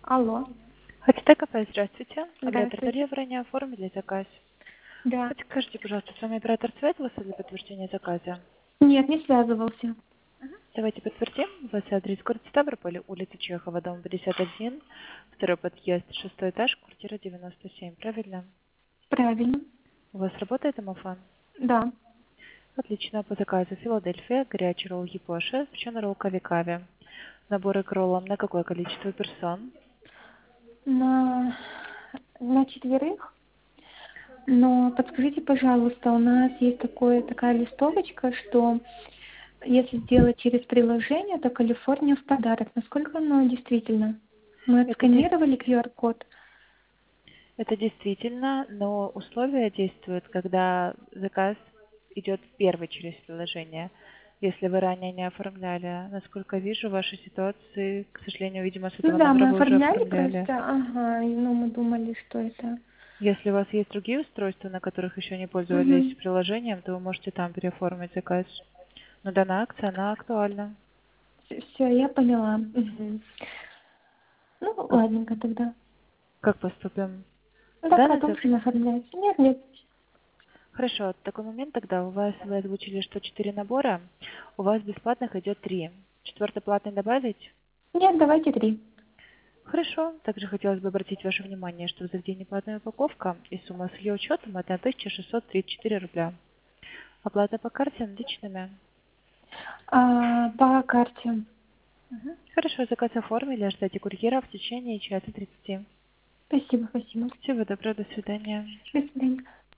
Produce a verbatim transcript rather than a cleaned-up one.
Алло. Хотите кафе, здравствуйте. Здравствуйте. Оператор ранее оформили заказ. Да. Подскажите, пожалуйста, с вами оператор связывался для подтверждения заказа? Нет, не связывался. Давайте подтвердим. У вас адрес город Ставрополь, улица Чехова, дом пятьдесят один, второй подъезд, шестой этаж, квартира девяносто семь. Правильно? Правильно. У вас работает домофон? Да. Отлично. По заказу Филадельфия, горячий ролл Япоша, печеный ролл Кавикави. Наборы к роллам на какое количество персон? На, на четверых. Но подскажите, пожалуйста, у нас есть такое, такая листовочка, что если сделать через приложение, то Калифорния в подарок. Насколько оно действительно? Мы Это, дес- отсканировали ку ар код. это действительно, но условия действуют, когда заказ идет первый через приложение. Если вы ранее не оформляли, насколько вижу, в вашей ситуации, к сожалению, видимо, с Ну этого да, мы номера вы уже оформляли оформляли. просто, ага, и, ну мы думали, что это... Если у вас есть другие устройства, на которых еще не пользовались Угу. приложением, то вы можете там переоформить заказ. Но данная акция, она актуальна. Все, я поняла. Мгм. Ну, Как, ладненько тогда. как поступим? Ну да, Данный зак- продолжим оформлять. Нет, нет. Хорошо, такой момент тогда. У вас, вы озвучили, что четыре набора, у вас бесплатных идет три. Четвертый платный добавить? Нет, давайте три. Хорошо. Также хотелось бы обратить ваше внимание, что в заведении платная упаковка и сумма с ее учетом это тысяча шестьсот тридцать четыре рубля. Оплата по карте наличными. А, по карте. Мгм. Хорошо, заказ оформили, ждите курьера в течение часа тридцати. Спасибо, спасибо. Всего доброго, до свидания. До свидания.